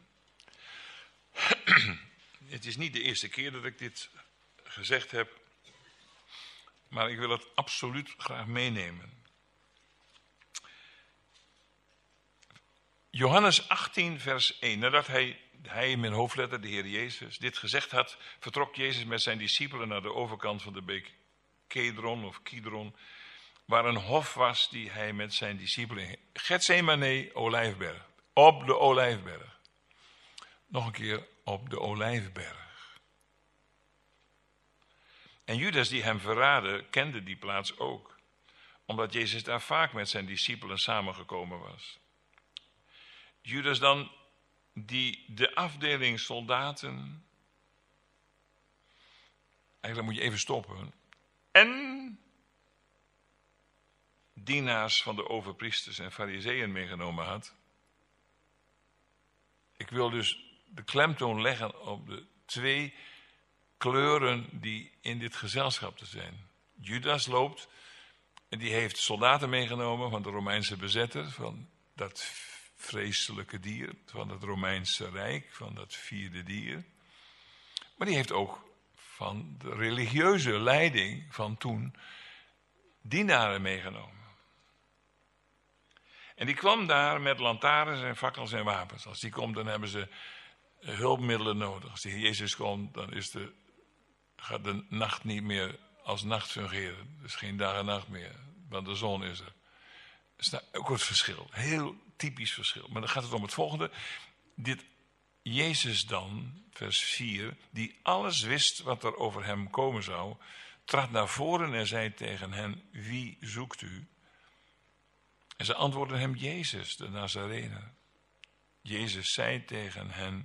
Het is niet de eerste keer dat ik dit gezegd heb, maar ik wil het absoluut graag meenemen. Johannes achttien vers één. Nadat hij, hij met hoofdletter, de Heer Jezus, dit gezegd had, vertrok Jezus met zijn discipelen naar de overkant van de beek Kedron of Kidron, waar een hof was die hij met zijn discipelen, Getsemane, Olijfberg, op de Olijfberg. Nog een keer op de Olijfberg. En Judas die hem verraadde, kende die plaats ook, omdat Jezus daar vaak met zijn discipelen samengekomen was. Judas dan, die de afdeling soldaten, eigenlijk moet je even stoppen, en dienaars van de overpriesters en farizeeën meegenomen had. Ik wil dus de klemtoon leggen op de twee kleuren die in dit gezelschap te zijn. Judas loopt en die heeft soldaten meegenomen van de Romeinse bezetter, van dat vreselijke dier, van het Romeinse Rijk, van dat vierde dier. Maar die heeft ook van de religieuze leiding van toen dienaren meegenomen. En die kwam daar met lantaarns en fakkels en wapens. Als die komt, dan hebben ze hulpmiddelen nodig. Als de Heer Jezus komt, dan is de, gaat de nacht niet meer als nacht fungeren. Dus geen dag en nacht meer, want de zon is er. Dat is ook het verschil. Heel typisch verschil. Maar dan gaat het om het volgende. Dit Jezus dan, vers vier, die alles wist wat er over hem komen zou, trad naar voren en zei tegen hen, wie zoekt u? En ze antwoordden hem, Jezus, de Nazarener. Jezus zei tegen hen,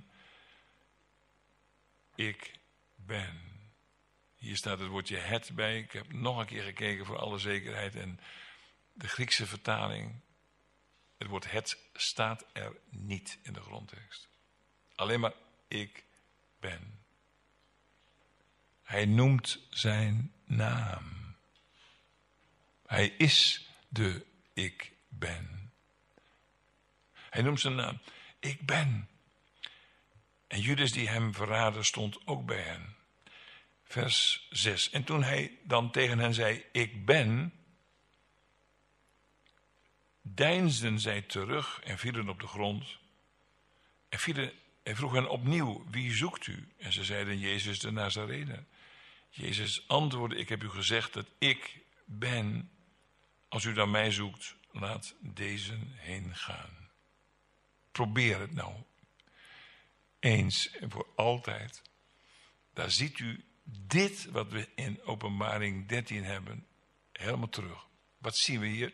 ik ben. Hier staat het woordje het bij. Ik heb nog een keer gekeken voor alle zekerheid. En de Griekse vertaling, het woord het staat er niet in de grondtekst. Alleen maar ik ben. Hij noemt zijn naam. Hij is de ik ben. Hij noemt zijn naam. Ik ben. En Judas die hem verraadde stond ook bij hen. Vers zes. En toen hij dan tegen hen zei, ik ben, deinsden zij terug en vielen op de grond. En vielen, hij vroeg hen opnieuw, wie zoekt u? En ze zeiden, Jezus de Nazarener. Jezus antwoordde, ik heb u gezegd dat ik ben. Als u dan mij zoekt, laat deze heen gaan. Probeer het nou. Eens en voor altijd. Daar ziet u dit wat we in Openbaring dertien hebben, helemaal terug. Wat zien we hier?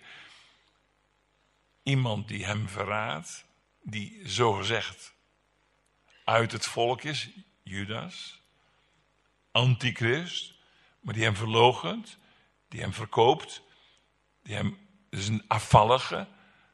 Iemand die hem verraadt, die zogezegd uit het volk is, Judas, antichrist, maar die hem verloochent, die hem verkoopt, die hem, dat is een afvallige,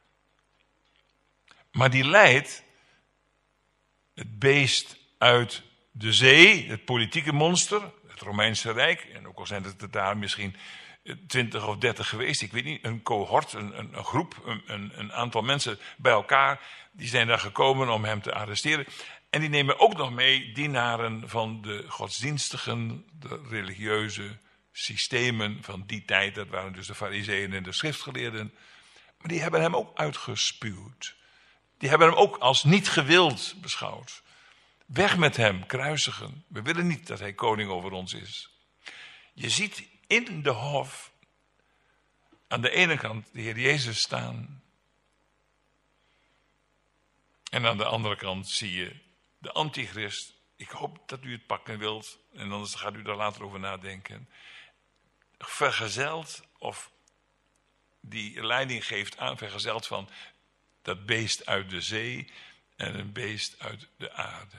maar die leidt het beest uit de zee, het politieke monster, het Romeinse Rijk, en ook al zijn het er daar misschien twintig of dertig geweest, ik weet niet, een cohort, een, een, een groep, een, een aantal mensen bij elkaar, die zijn daar gekomen om hem te arresteren. En die nemen ook nog mee dienaren van de godsdienstigen, de religieuze systemen van die tijd, dat waren dus de farizeeën en de schriftgeleerden, maar die hebben hem ook uitgespuwd. Die hebben hem ook als niet gewild beschouwd. Weg met hem, kruisigen. We willen niet dat hij koning over ons is. Je ziet in de hof aan de ene kant de Heer Jezus staan. En aan de andere kant zie je de antichrist. Ik hoop dat u het pakken wilt. En anders gaat u daar later over nadenken. Vergezeld, of die leiding geeft aan, vergezeld van dat beest uit de zee en een beest uit de aarde.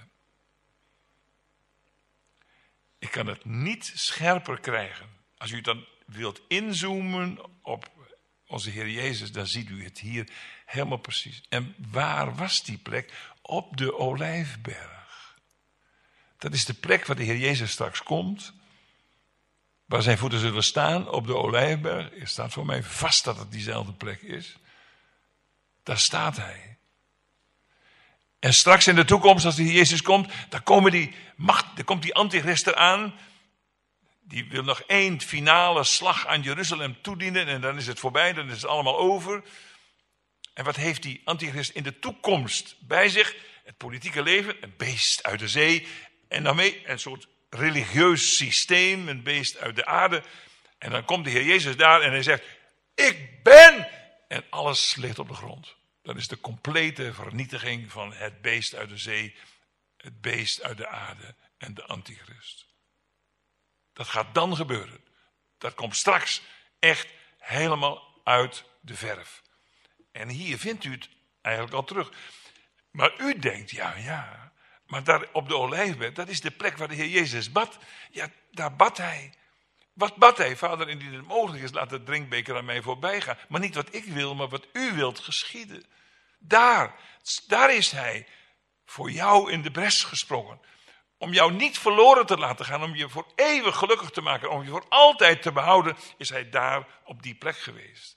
Ik kan het niet scherper krijgen. Als u dan wilt inzoomen op onze Heer Jezus, dan ziet u het hier helemaal precies. En waar was die plek? Op de Olijfberg. Dat is de plek waar de Heer Jezus straks komt. Waar zijn voeten zullen staan op de Olijfberg. Er staat voor mij vast dat het diezelfde plek is. Daar staat hij. En straks in de toekomst, als de Heer Jezus komt, dan, komen die macht, dan komt die antichrist eraan. Die wil nog één finale slag aan Jeruzalem toedienen. En dan is het voorbij, dan is het allemaal over. En wat heeft die antichrist in de toekomst bij zich? Het politieke leven, een beest uit de zee. En daarmee een soort religieus systeem, een beest uit de aarde. En dan komt de Heer Jezus daar en hij zegt, ik ben... En alles ligt op de grond. Dat is de complete vernietiging van het beest uit de zee, het beest uit de aarde en de antichrist. Dat gaat dan gebeuren. Dat komt straks echt helemaal uit de verf. En hier vindt u het eigenlijk al terug. Maar u denkt, ja, ja, maar daar op de Olijfberg, dat is de plek waar de Heer Jezus bad. Ja, daar bad hij. Wat bad hij? Vader, indien het mogelijk is, laat de drinkbeker aan mij voorbij gaan. Maar niet wat ik wil, maar wat u wilt geschieden. Daar, daar is hij voor jou in de bres gesprongen. Om jou niet verloren te laten gaan, om je voor eeuwig gelukkig te maken, om je voor altijd te behouden, is hij daar op die plek geweest.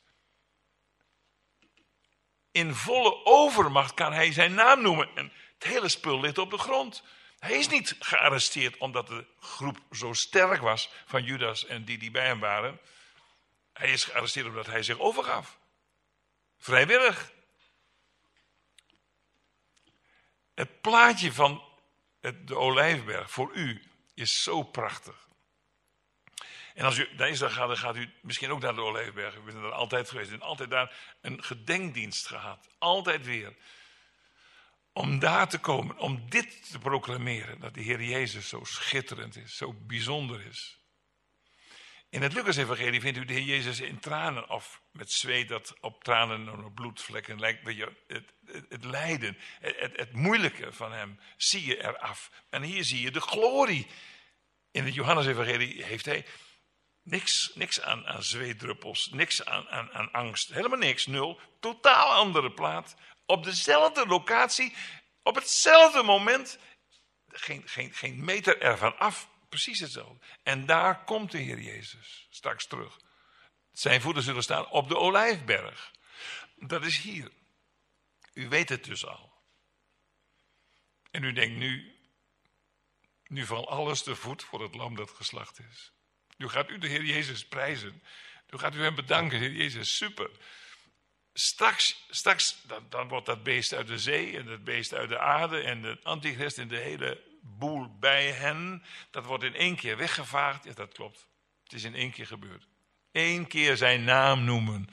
In volle overmacht kan hij zijn naam noemen en het hele spul ligt op de grond. Hij is niet gearresteerd omdat de groep zo sterk was van Judas en die die bij hem waren. Hij is gearresteerd omdat hij zich overgaf. Vrijwillig. Het plaatje van de Olijfberg voor u is zo prachtig. En als u daar is, dan gaat, dan gaat u misschien ook naar de Olijfberg. We zijn er altijd geweest en altijd daar een gedenkdienst gehad. Altijd weer. Om daar te komen, om dit te proclameren, dat de Heer Jezus zo schitterend is, zo bijzonder is. In het Lucas-evangelie vindt u de Heer Jezus in tranen, of met zweet dat op tranen en op bloedvlekken lijkt. Weet je, het, het, het lijden, het, het, het moeilijke van hem zie je eraf. En hier zie je de glorie. In het Johannes-evangelie heeft hij niks, niks aan, aan zweetdruppels, niks aan, aan, aan angst, helemaal niks, nul. Totaal andere plaat. Op dezelfde locatie, op hetzelfde moment, geen, geen, geen meter ervan af, Precies hetzelfde. En daar komt de Heer Jezus straks terug. Zijn voeten zullen staan op de Olijfberg. Dat is hier. U weet het dus al. En u denkt nu, nu van alles te voet voor het lam dat geslacht is. Nu gaat u de Heer Jezus prijzen. Nu gaat u hem bedanken, Heer Jezus, super. Straks, straks dan, dan wordt dat beest uit de zee en het beest uit de aarde en de antichrist en de hele boel bij hen. Dat wordt in één keer weggevaagd. Ja, dat klopt. Het is in één keer gebeurd. Eén keer zijn naam noemen.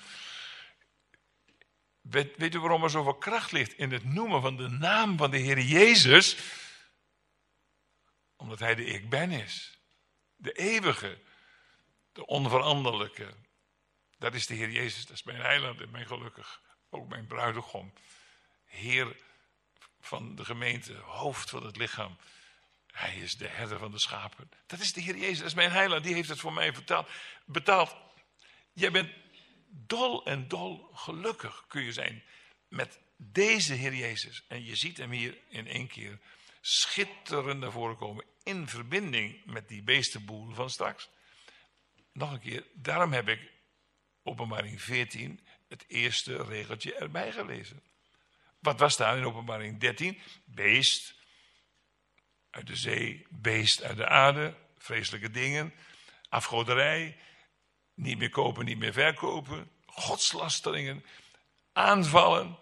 Weet, weet u waarom er zoveel kracht ligt in het noemen van de naam van de Heer Jezus? Omdat hij de ik ben is. De eeuwige. De onveranderlijke. Dat is de Heer Jezus. Dat is mijn heiland en mijn gelukkig. Ook mijn bruidegom. Heer van de gemeente. Hoofd van het lichaam. Hij is de herder van de schapen. Dat is de Heer Jezus. Dat is mijn heiland. Die heeft het voor mij betaald. betaald. Jij bent dol en dol gelukkig kun je zijn met deze Heer Jezus. En je ziet hem hier in één keer schitterend naar voren komen. In verbinding met die beestenboel van straks. Nog een keer. Daarom heb ik Openbaring veertien het eerste regeltje erbij gelezen. Wat was daar in Openbaring dertien? Beest uit de zee, beest uit de aarde, vreselijke dingen, afgoderij, niet meer kopen, niet meer verkopen, godslasteringen, aanvallen.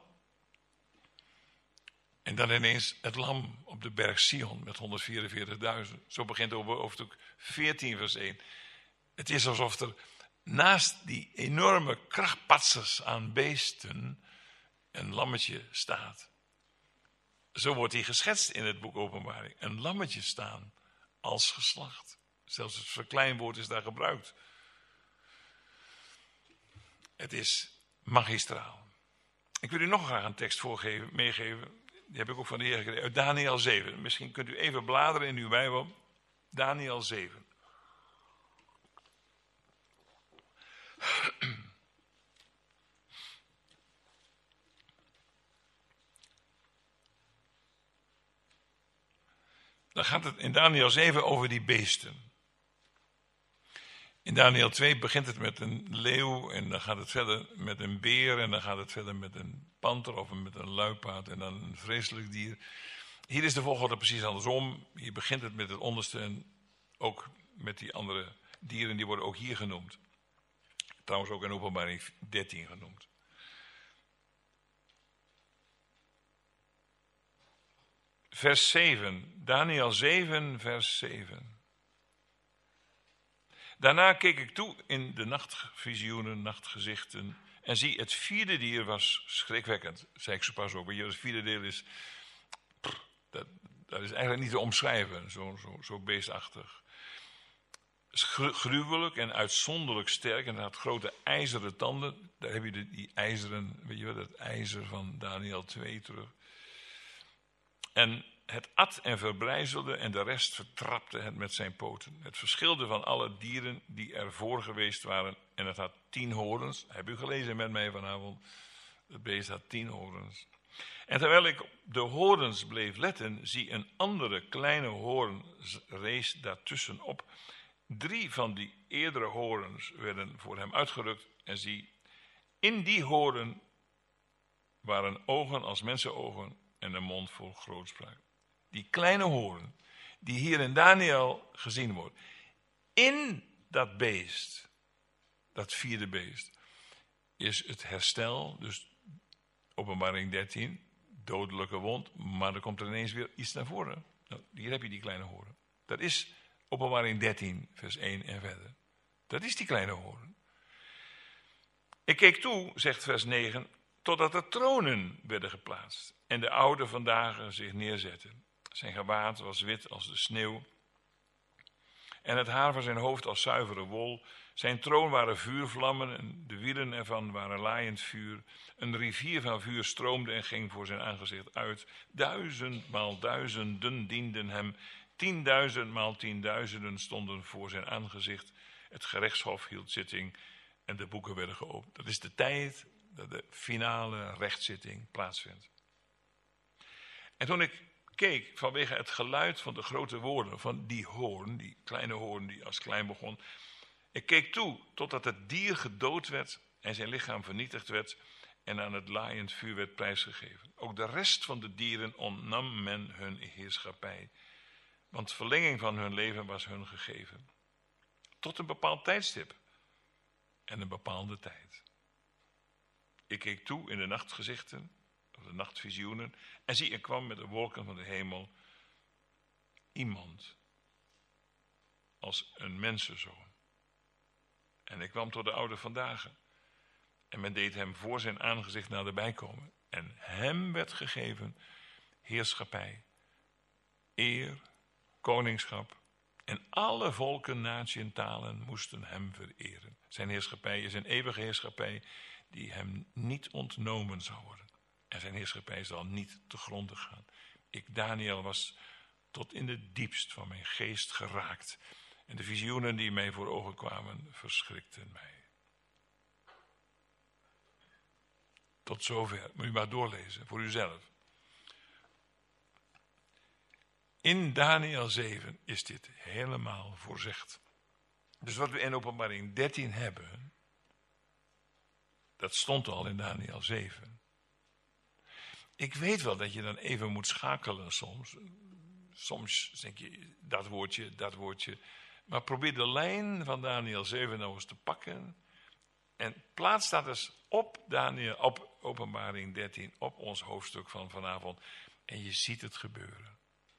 En dan ineens het lam op de berg Sion met honderdvierenveertigduizend. Zo begint over hoofdstuk veertien vers één. Het is alsof er naast die enorme krachtpatsers aan beesten een lammetje staat. Zo wordt hij geschetst in het boek Openbaring. Een lammetje staan als geslacht. Zelfs het verkleinwoord is daar gebruikt. Het is magistraal. Ik wil u nog graag een tekst voorgeven, meegeven. Die heb ik ook van de Heer gekregen. Uit Daniel zeven. Misschien kunt u even bladeren in uw Bijbel. Daniel zeven. Dan gaat het in Daniel zeven over die beesten. In Daniel twee begint het met een leeuw en dan gaat het verder met een beer en dan gaat het verder met een panter of met een luipaard en dan een vreselijk dier. Hier is de volgorde precies andersom. Hier begint het met het onderste en ook met die andere dieren, die worden ook hier genoemd. Trouwens ook in Openbaring dertien genoemd. Vers zeven, Daniel zeven, vers zeven. Daarna keek ik toe in de nachtvisioenen, nachtgezichten. En zie, het vierde dier was schrikwekkend. Zei ik zo pas ook. Het vierde deel is, pff, dat, dat is eigenlijk niet te omschrijven. Zo, zo, zo beestachtig. Gruwelijk en uitzonderlijk sterk. En het had grote ijzeren tanden. Daar heb je de, die ijzeren, weet je wel, dat ijzer van Daniel twee terug. En het at en verbrijzelde en de rest vertrapte het met zijn poten. Het verschilde van alle dieren die ervoor geweest waren. En het had tien horens. Heb u gelezen met mij vanavond? Het beest had tien horens. En terwijl ik op de horens bleef letten, zie een andere kleine hoorn rees daartussen op. Drie van die eerdere horens werden voor hem uitgerukt. En zie, in die hoorn waren ogen als mensenogen en een mond vol grootspraak. Die kleine hoorn, die hier in Daniel gezien wordt. In dat beest, dat vierde beest, is het herstel, dus Openbaring dertien, dodelijke wond, maar er komt er ineens weer iets naar voren. Nou, hier heb je die kleine hoorn. Dat is Openbaring dertien, vers één en verder. Dat is die kleine hoorn. Ik keek toe, zegt vers negen, totdat er tronen werden geplaatst en de oude vandaag zich neerzetten. Zijn gewaad was wit als de sneeuw en het haar van zijn hoofd als zuivere wol. Zijn troon waren vuurvlammen en de wielen ervan waren laaiend vuur. Een rivier van vuur stroomde en ging voor zijn aangezicht uit. Duizendmaal duizenden dienden hem. Tienduizendmaal tienduizenden stonden voor zijn aangezicht. Het gerechtshof hield zitting en de boeken werden geopend. Dat is de tijd dat de finale rechtszitting plaatsvindt. En toen ik keek vanwege het geluid van de grote woorden, van die hoorn, die kleine hoorn die als klein begon. Ik keek toe totdat het dier gedood werd en zijn lichaam vernietigd werd en aan het laaiend vuur werd prijsgegeven. Ook de rest van de dieren ontnam men hun heerschappij, want verlenging van hun leven was hun gegeven. Tot een bepaald tijdstip en een bepaalde tijd. Ik keek toe in de nachtgezichten, of de nachtvisioenen, en zie, er kwam met de wolken van de hemel iemand als een mensenzoon. En ik kwam tot de oude vandaag. En men deed hem voor zijn aangezicht naderbij komen. En hem werd gegeven heerschappij, eer, koningschap. En alle volken, naties en talen moesten hem vereren. Zijn heerschappij is een eeuwige heerschappij die hem niet ontnomen zou worden. En zijn heerschappij zal niet te gronde gaan. Ik, Daniel, was tot in de diepst van mijn geest geraakt. En de visioenen die mij voor ogen kwamen, verschrikten mij. Tot zover. Moet u maar doorlezen, voor uzelf. In Daniel zeven is dit helemaal voorzegd. Dus wat we in Openbaring dertien hebben, dat stond al in Daniel zeven. Ik weet wel dat je dan even moet schakelen soms. Soms denk je, dat woordje, dat woordje. Maar probeer de lijn van Daniel zeven nou eens te pakken. En plaats dat eens op, Daniel, op Openbaring dertien, op ons hoofdstuk van vanavond. En je ziet het gebeuren.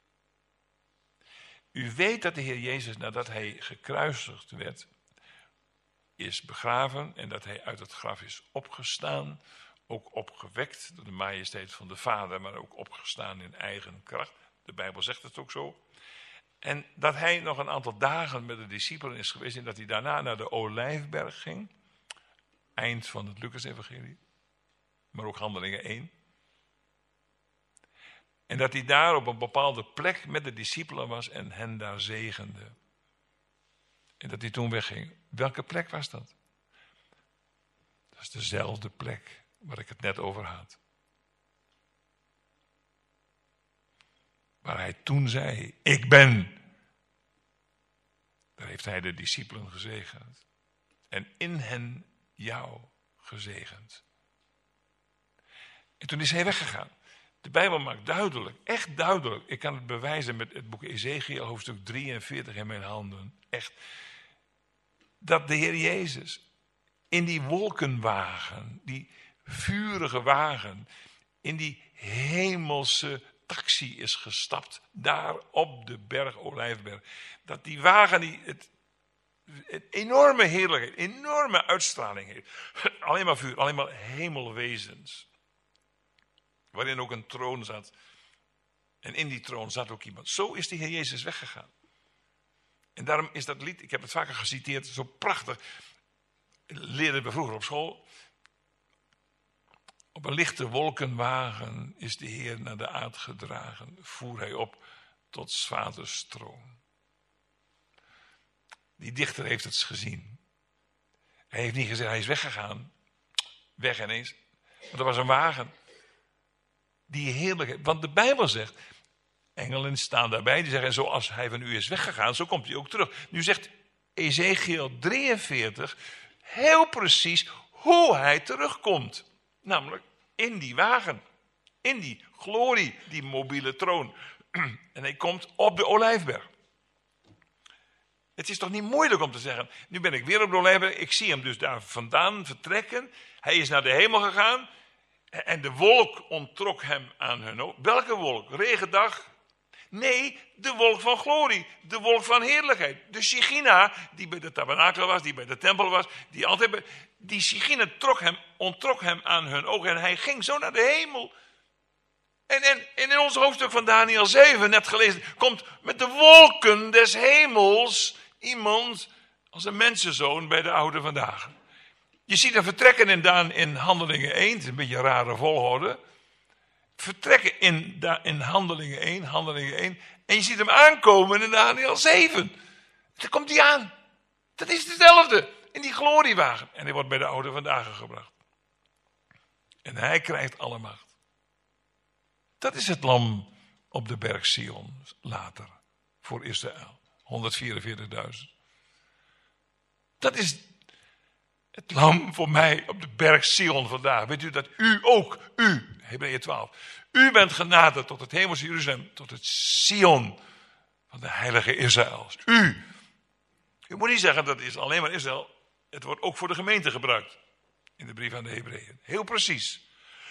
U weet dat de Heer Jezus, nadat hij gekruisigd werd, is begraven en dat hij uit het graf is opgestaan. Ook opgewekt door de majesteit van de Vader, maar ook opgestaan in eigen kracht. De Bijbel zegt het ook zo. En dat hij nog een aantal dagen met de discipelen is geweest en dat hij daarna naar de Olijfberg ging. Eind van het Lucas-evangelie, maar ook Handelingen één. En dat hij daar op een bepaalde plek met de discipelen was en hen daar zegende. En dat hij toen wegging. Welke plek was dat? Dat is dezelfde plek waar ik het net over had. Waar hij toen zei, ik ben. Daar heeft hij de discipelen gezegend. En in hen jou gezegend. En toen is hij weggegaan. De Bijbel maakt duidelijk, echt duidelijk. Ik kan het bewijzen met het boek Ezechiel, hoofdstuk drieënveertig in mijn handen. Echt. Dat de Heer Jezus in die wolkenwagen, die vurige wagen, in die hemelse taxi is gestapt. Daar op de berg Olijfberg. Dat die wagen, die het, het enorme heerlijkheid, enorme uitstraling heeft. Alleen maar vuur, alleen maar hemelwezens. Waarin ook een troon zat. En in die troon zat ook iemand. Zo is de Heer Jezus weggegaan. En daarom is dat lied, ik heb het vaker geciteerd, zo prachtig. Leerden we vroeger op school. Op een lichte wolkenwagen is de Heer naar de aard gedragen. Voer hij op tot 's vaders troon. Die dichter heeft het gezien. Hij heeft niet gezegd, hij is weggegaan. Weg ineens. Maar er was een wagen. Die heerlijkheid. Want de Bijbel zegt, engelen staan daarbij, die zeggen, zoals hij van u is weggegaan, zo komt hij ook terug. Nu zegt Ezechiel drieënveertig heel precies hoe hij terugkomt. Namelijk in die wagen. In die glorie, die mobiele troon. En hij komt op de Olijfberg. Het is toch niet moeilijk om te zeggen, nu ben ik weer op de Olijfberg, ik zie hem dus daar vandaan vertrekken. Hij is naar de hemel gegaan. En de wolk onttrok hem aan hun ogen. Welke wolk? Regendag? Nee, de wolk van glorie. De wolk van heerlijkheid. De Shechina, die bij de tabernakel was, die bij de tempel was. Die altijd bij, die Shechina trok hem, onttrok hem aan hun ogen. En hij ging zo naar de hemel. En, en, en in ons hoofdstuk van Daniel zeven, net gelezen, komt met de wolken des hemels iemand als een mensenzoon bij de oude vandaag. Je ziet hem vertrekken in, Daan, in Handelingen één. Het is een beetje een rare volgorde. Vertrekken in, in Handelingen één. Handelingen één. En je ziet hem aankomen in Daniel zeven. Daar komt hij aan. Dat is hetzelfde. In die gloriewagen. En hij wordt bij de oude vandaag gebracht. En hij krijgt alle macht. Dat is het lam op de berg Sion later voor Israël. honderdvierenveertigduizend. Dat is het lam voor mij op de berg Sion vandaag. Weet u dat u ook, u, Hebreeën twaalf, u bent genaderd tot het hemelse Jeruzalem, tot het Sion van de heilige Israëls. U. U moet niet zeggen dat is alleen maar Israël. Het wordt ook voor de gemeente gebruikt. In de brief aan de Hebreeën. Heel precies.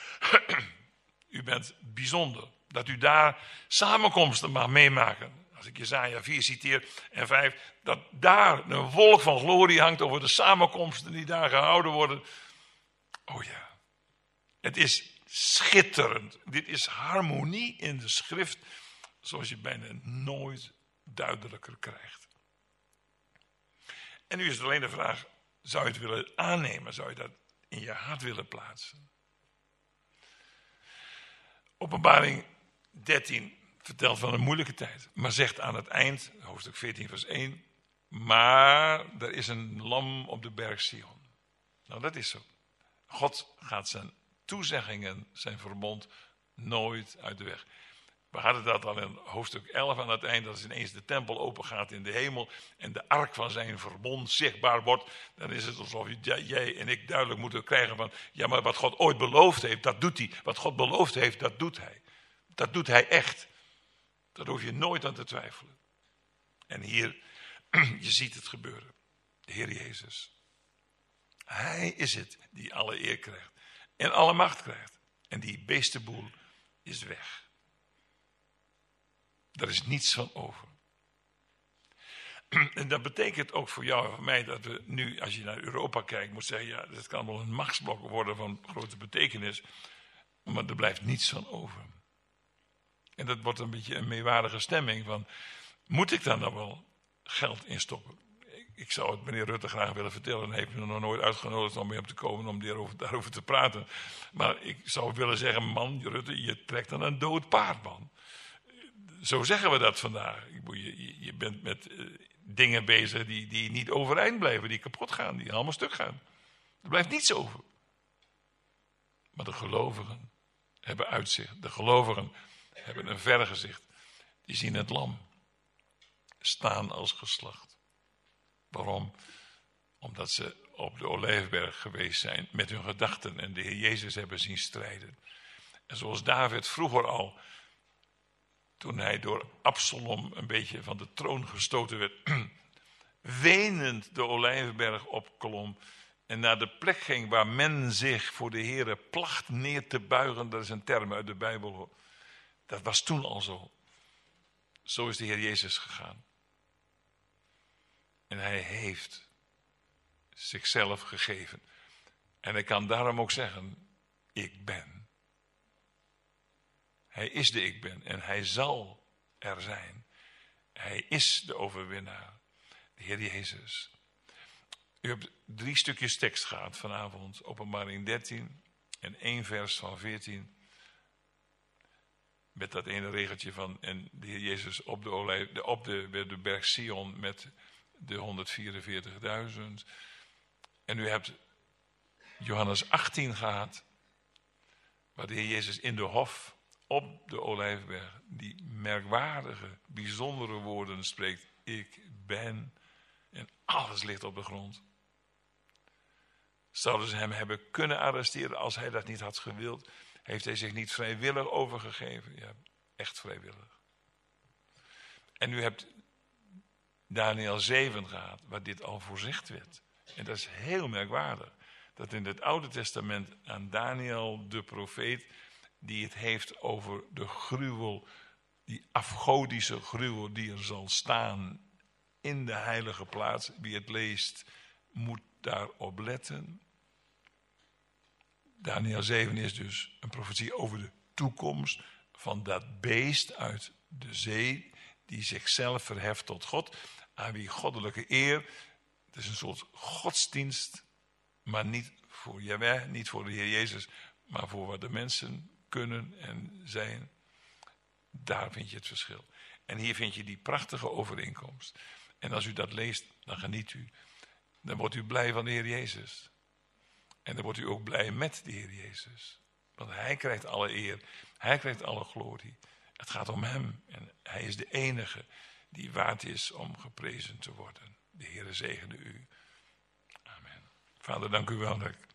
U bent bijzonder. Dat u daar samenkomsten mag meemaken. Als ik Jesaja vier citeer en vijf. Dat daar een wolk van glorie hangt over de samenkomsten die daar gehouden worden. Oh ja. Het is schitterend. Dit is harmonie in de schrift. Zoals je bijna nooit duidelijker krijgt. En nu is het alleen de vraag. Zou je het willen aannemen? Zou je dat in je hart willen plaatsen? Openbaring dertien vertelt van een moeilijke tijd. Maar zegt aan het eind, hoofdstuk veertien vers één. Maar er is een lam op de berg Sion. Nou, dat is zo. God gaat zijn toezeggingen, zijn verbond, nooit uit de weg. We hadden dat al in hoofdstuk elf aan het eind. Als ineens de tempel open gaat in de hemel. En de ark van zijn verbond zichtbaar wordt. Dan is het alsof jij en ik duidelijk moeten krijgen van. Ja, maar wat God ooit beloofd heeft, dat doet hij. Wat God beloofd heeft, dat doet hij. Dat doet hij echt. Daar hoef je nooit aan te twijfelen. En hier, je ziet het gebeuren. De Heer Jezus. Hij is het die alle eer krijgt. En alle macht krijgt. En die beestenboel is weg. Daar is niets van over. En dat betekent ook voor jou en voor mij dat we nu, als je naar Europa kijkt, moet zeggen, ja, dat kan wel een machtsblok worden van grote betekenis, maar er blijft niets van over. En dat wordt een beetje een meewaardige stemming van, moet ik daar nou wel geld in stoppen? Ik zou het meneer Rutte graag willen vertellen, en hij heeft me nog nooit uitgenodigd om mee op te komen om daarover, daarover te praten. Maar ik zou willen zeggen, man, Rutte, je trekt aan een dood paard, man. Zo zeggen we dat vandaag. Je, je bent met uh, dingen bezig die, die niet overeind blijven, die kapot gaan, die allemaal stuk gaan. Er blijft niets over. Maar de gelovigen hebben uitzicht. De gelovigen hebben een vergezicht. Die zien het lam staan als geslacht. Waarom? Omdat ze op de Olijfberg geweest zijn met hun gedachten en de Heer Jezus hebben zien strijden. En zoals David vroeger al, toen hij door Absalom een beetje van de troon gestoten werd, wenend de Olijfberg opklom en naar de plek ging waar men zich voor de Heere placht neer te buigen. Dat is een term uit de Bijbel. Dat was toen al zo. Zo is de Heer Jezus gegaan. En hij heeft zichzelf gegeven. En hij kan daarom ook zeggen, ik ben. Hij is de ik ben en hij zal er zijn. Hij is de overwinnaar, de Heer Jezus. U hebt drie stukjes tekst gehad vanavond, Openbaring dertien en één vers van veertien. Met dat ene regeltje van, en de Heer Jezus op de, olijf, de, op de, de berg Sion met de honderdvierenveertigduizend. En u hebt Johannes achttien gehad, waar de Heer Jezus in de hof op de Olijfberg die merkwaardige, bijzondere woorden spreekt. Ik ben, en alles ligt op de grond. Zouden ze hem hebben kunnen arresteren als hij dat niet had gewild? Heeft hij zich niet vrijwillig overgegeven? Ja, echt vrijwillig. En u hebt Daniel zeven gehad, waar dit al voorzegd werd. En dat is heel merkwaardig. Dat in het Oude Testament aan Daniel, de profeet, die het heeft over de gruwel, die afgodische gruwel die er zal staan in de heilige plaats. Wie het leest, moet daarop letten. Daniel zeven is dus een profetie over de toekomst van dat beest uit de zee, die zichzelf verheft tot God, aan wie goddelijke eer. Het is een soort godsdienst, maar niet voor Jahweh, niet voor de Heer Jezus, maar voor wat de mensen kunnen en zijn. Daar vind je het verschil. En hier vind je die prachtige overeenkomst. En als u dat leest, dan geniet u. Dan wordt u blij van de Heer Jezus. En dan wordt u ook blij met de Heer Jezus. Want hij krijgt alle eer. Hij krijgt alle glorie. Het gaat om hem. En hij is de enige die waard is om geprezen te worden. De Heere zegene u. Amen. Vader, dank u wel dat ik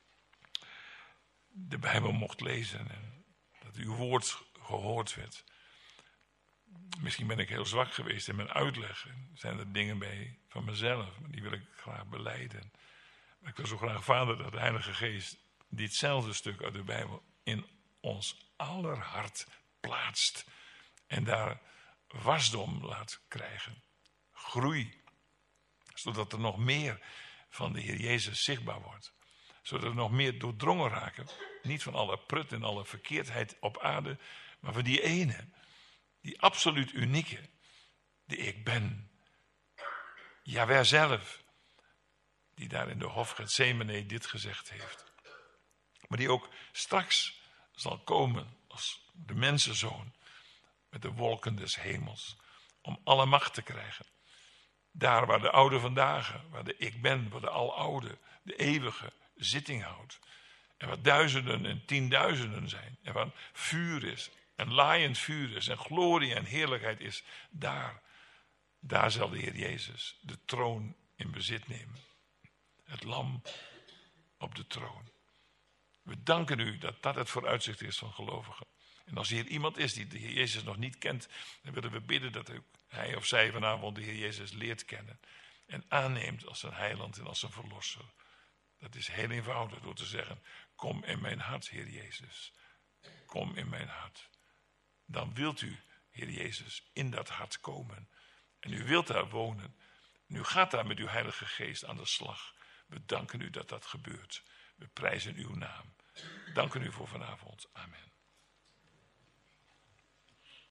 de Bijbel mocht lezen. En dat uw woord gehoord werd. Misschien ben ik heel zwak geweest in mijn uitleg. Zijn er dingen bij van mezelf, maar die wil ik graag belijden. Maar ik wil zo graag, Vader, dat de Heilige Geest ditzelfde stuk uit de Bijbel in ons aller hart plaatst. En daar wasdom laat krijgen. Groei. Zodat er nog meer van de Heer Jezus zichtbaar wordt. Zodat we nog meer doordrongen raken. Niet van alle prut en alle verkeerdheid op aarde. Maar van die ene. Die absoluut unieke. Die ik ben. Jahweh zelf. Die daar in de hof Getsemane dit gezegd heeft. Maar die ook straks zal komen als de mensenzoon. Met de wolken des hemels. Om alle macht te krijgen. Daar waar de oude vandaag, waar de ik ben, waar de aloude, de eeuwige zitting houdt. En waar duizenden en tienduizenden zijn. En waar vuur is. En laaiend vuur is. En glorie en heerlijkheid is. Daar, daar zal de Heer Jezus de troon in bezit nemen. Het lam op de troon. We danken u dat dat het vooruitzicht is van gelovigen. En als hier iemand is die de Heer Jezus nog niet kent, dan willen we bidden dat hij of zij vanavond de Heer Jezus leert kennen. En aanneemt als zijn heiland en als zijn verlosser. Dat is heel eenvoudig door te zeggen, kom in mijn hart, Heer Jezus. Kom in mijn hart. Dan wilt u, Heer Jezus, in dat hart komen. En u wilt daar wonen. En u gaat daar met uw Heilige Geest aan de slag. We danken u dat dat gebeurt. We prijzen uw naam. Danken u voor vanavond. Amen.